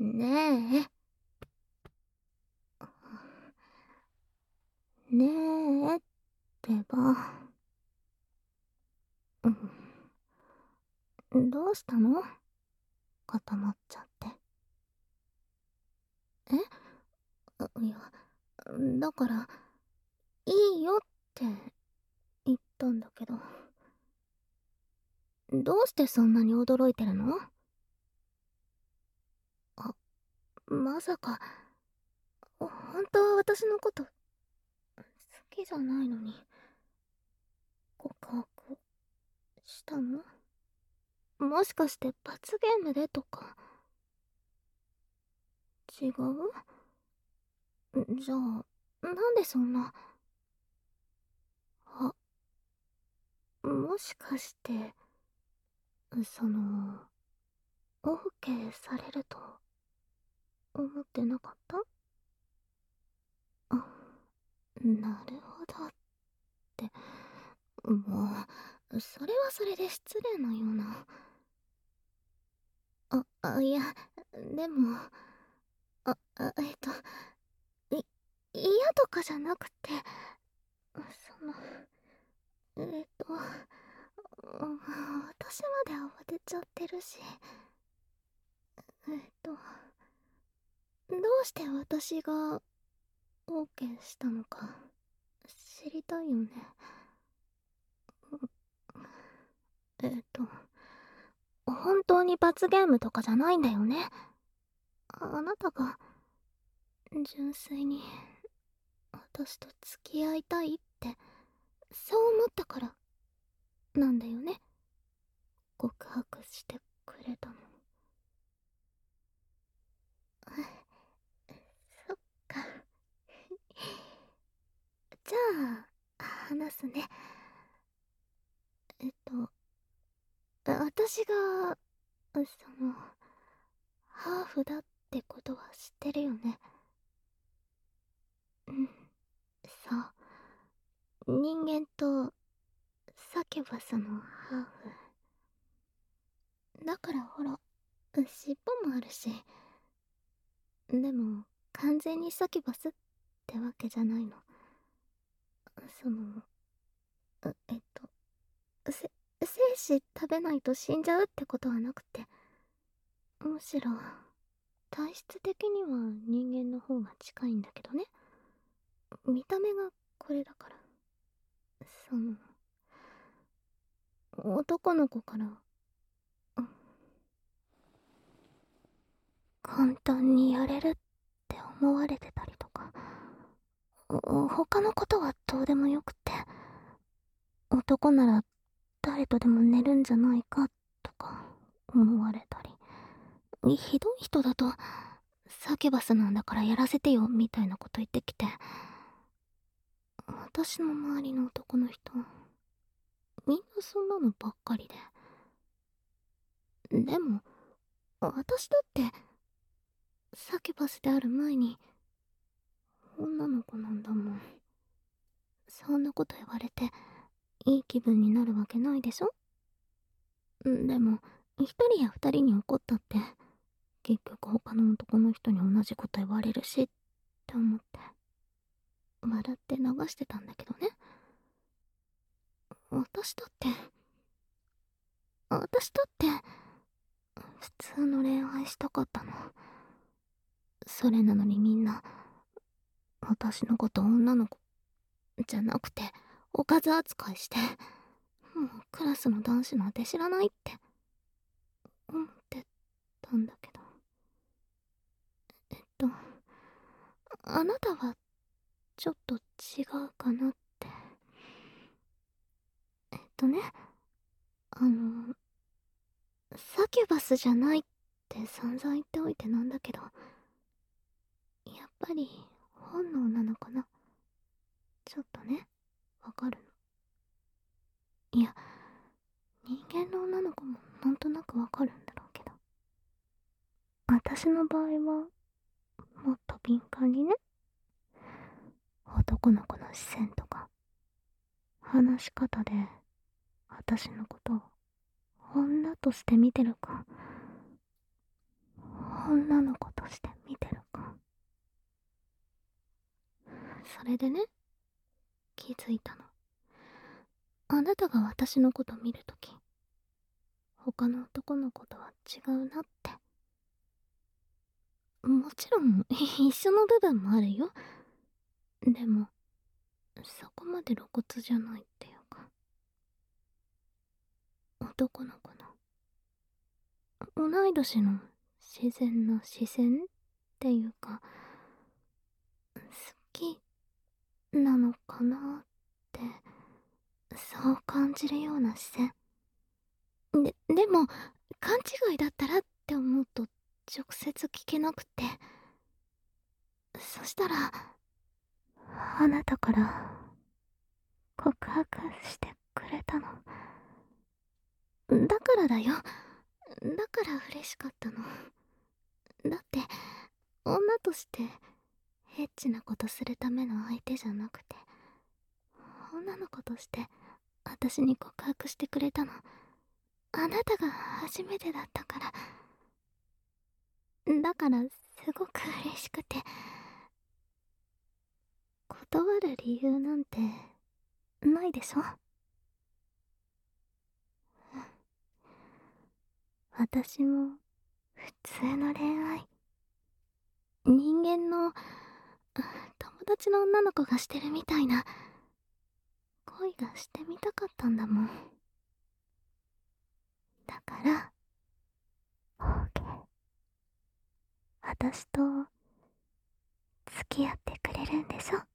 ねえ。ねえってば。どうしたの？固まっちゃって。え？いや、だから、いいよって言ったんだけど。どうしてそんなに驚いてるの？あ、まさか、本当は私のこと好きじゃないのに告白したの？もしかして罰ゲームでとか？違う？じゃあなんでそんな。あ、もしかしてそのオーケーされると思ってなかった？あ、なるほどって。もうそれはそれで失礼なような。いや、でも、あ、あえっと、い、嫌とかじゃなくて、その、私まで慌てちゃってるし、どうして私が OK したのか知りたいよね。えっと、本当に罰ゲームとかじゃないんだよね。あなたが純粋に私と付き合いたいってそう思ったからなんだよね。告白してくれたの。そっか。じゃあ話すね。えっと私がそのハーフだってことは知ってるよね。うん、そう。人間とサキュバスのハーフだからほら、尻尾もあるし。でも完全にサキュバスってわけじゃないの。そのうえっとせ精子食べないと死んじゃうってことはなくて、むしろ体質的には人間の方が近いんだけどね。見た目がこれだから。その男の子から簡単にやれるって思われてたりとか、他のことはどうでもよくて、男なら誰とでも寝るんじゃないかとか思われたり、ひどい人だとサキュバスなんだからやらせてよみたいなこと言ってきて、私の周りの男の人みんなそんなのばっかりで。でも私だってサキュバスである前に女の子なんだもん。そんなこと言われていい気分になるわけないでしょ。でも一人や二人に怒ったって結局他の男の人に同じこと言われるしって思って笑って流してたんだけどね。私だって私だって普通の恋愛したかったの。それなのにみんな私のこと女の子じゃなくておかず扱いして、もうクラスの男子なんて知らないって思ってたんだけど。えっとあなたはちょっと違うかなって。ね、あのサキュバスじゃないって散々言っておいてなんだけど、やっぱり本能なのかな。ちょっとね、わかるの。いや、人間の女の子もなんとなくわかるんだろうけど、私の場合はもっと敏感にね、男の子の視線とか話し方で私のことを女として見てるか女の子として見てるか。それでね、気づいたの。あなたが私のこと見るとき、他の男の子とは違うなって。もちろん一緒の部分もあるよ。でもそこまで露骨じゃないっていうか、男の子の同い年の自然な視線っていうか、好きなのかなって、そう感じるような視線でも勘違いだったらって思うと直接聞けなくて、そしたらあなたから告白してくれたの。だからだよ。だから嬉しかったの。だって女としてエッチなことするための相手じゃなくて、女の子として私に告白してくれたの。あなたが初めてだったから。だからすごく嬉しくて、断る理由なんてないでしょ。私も普通の恋愛、人間の友達の女の子がしてるみたいな恋がしてみたかったんだもん。だから OK、 私と付き合ってくれるんでしょ。